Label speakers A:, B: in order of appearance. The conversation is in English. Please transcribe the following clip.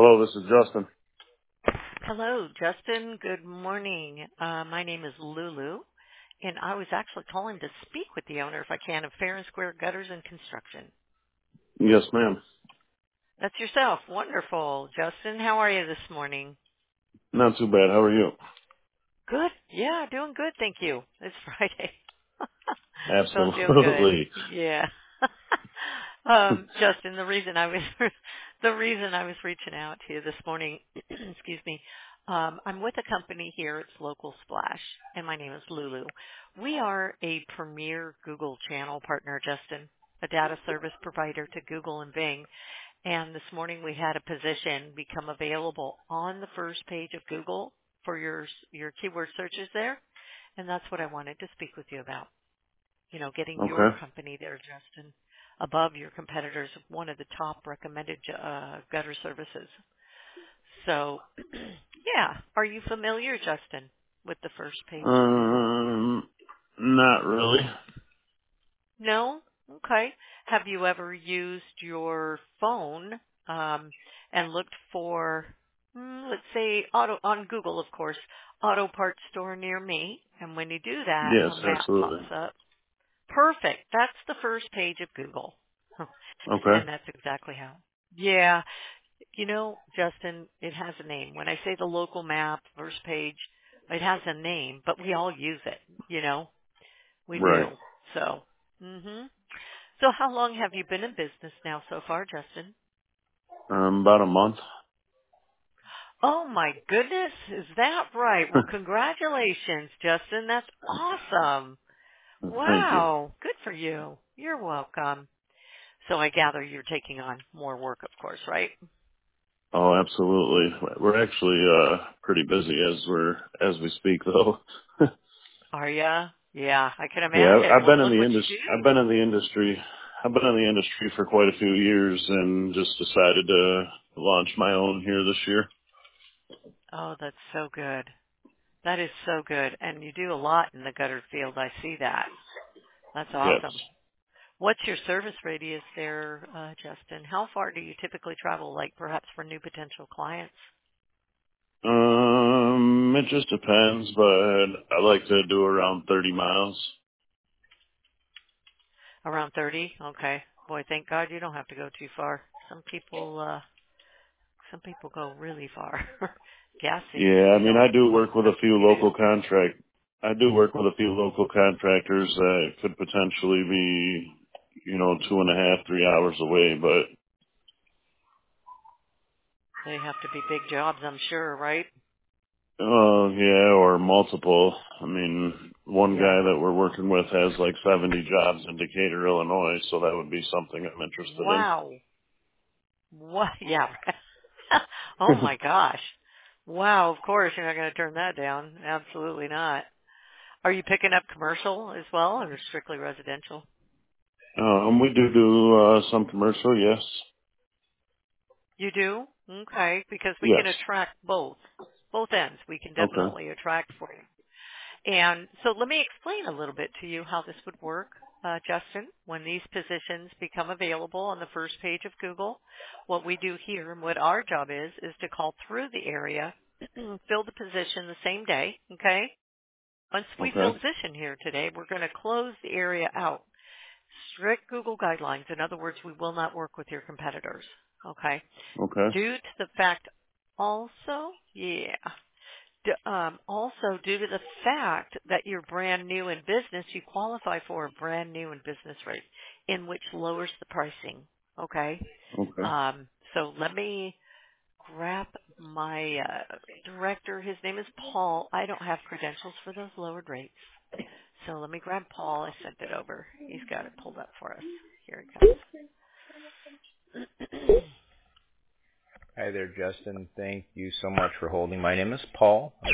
A: Hello, this is Justin.
B: Hello, Justin. Good morning. My name is Lulu, and I was actually calling to speak with the owner, if I can, of Fair and Square Gutters and Construction.
A: Yes, ma'am.
B: That's yourself. Wonderful. Justin, how are you this morning?
A: Not too bad. How are you?
B: Good. Yeah, doing good, thank you. It's Friday. So I'm doing good.
A: Absolutely.
B: Yeah. Justin, the reason I was reaching out to you this morning, excuse me, I'm with a company here. It's Local Splash, and my name is Lulu. We are a premier Google channel partner, Justin, a data service provider to Google and Bing. And this morning we had a position become available on the first page of Google for your keyword searches there, and that's what I wanted to speak with you about. You know, getting your
A: Okay.
B: company there, Justin, above your competitors, one of the top recommended gutter services. So, yeah, are you familiar, Justin, with the first page of Google?
A: Not really.
B: No? Okay. Have you ever used your phone and looked for, let's say, on Google, of course, auto parts store near me? And when you do that,
A: Yes,
B: a map
A: absolutely.
B: pops up. Perfect. That's the first page of Google.
A: Okay.
B: And that's exactly how. Yeah. You know, Justin, it has a name. When I say the local map, first page, it has a name, but we all use it, you know? We
A: Right.
B: do. So, So how long have you been in business now so far, Justin?
A: About a month.
B: Oh my goodness, is that right? Well, congratulations, Justin. That's awesome.
A: Thank you.
B: Wow. Good for you. You're welcome. So I gather you're taking on more work, of course, right?
A: Oh, absolutely. We're actually pretty busy as we speak, though.
B: Are ya? Yeah, I can
A: Yeah,
B: imagine.
A: I've
B: Well,
A: been in
B: look
A: the
B: what
A: industry.
B: you
A: I've
B: do.
A: been in the industry. I've been in the industry for quite a few years, and just decided to launch my own here this year.
B: Oh, that's so good. That is so good. And you do a lot in the gutter field. I see that. That's
A: Yes.
B: awesome. What's your service radius there, Justin? How far do you typically travel, like perhaps for new potential clients?
A: It just depends, but I like to do around 30 miles.
B: Around 30? Okay. Boy, thank God you don't have to go too far. Some people go really far. Gas seems to
A: Yeah, I
B: be
A: mean,
B: always
A: I do
B: quite
A: work with a few
B: expensive too.
A: I do work with a few local contractors that could potentially be, 2.5, 3 hours away, but,
B: They have to be big jobs, I'm sure, right?
A: yeah, or multiple. I mean, one
B: Yeah.
A: guy that we're working with has like 70 jobs in Decatur, Illinois, so that would be something I'm interested
B: Wow. What? Yeah. Oh
A: in.
B: my gosh. Wow, of course you're not going to turn that down. Absolutely not. Are you picking up commercial as well or strictly residential?
A: We do some commercial, yes.
B: You do? Okay, because we
A: Yes.
B: can attract both ends. We can
A: Okay.
B: definitely attract for you. And so let me explain a little bit to you how this would work, Justin. When these positions become available on the first page of Google, what we do here and what our job is to call through the area, fill the position the same day, okay? Once we fill
A: Okay.
B: the position here today, we're going to close the area out. Strict Google guidelines. In other words, we will not work with your competitors, okay?
A: Okay.
B: Due to the fact also, also due to the fact that you're brand new in business, you qualify for a brand new in business rate in which lowers the pricing. Okay.
A: Okay.
B: So let me grab my director. His name is Paul. I don't have credentials for those lowered rates. So let me grab Paul. I sent it over. He's got it pulled up for us. Here it comes.
C: Hi there, Justin. Thank you so much for holding. My name is Paul.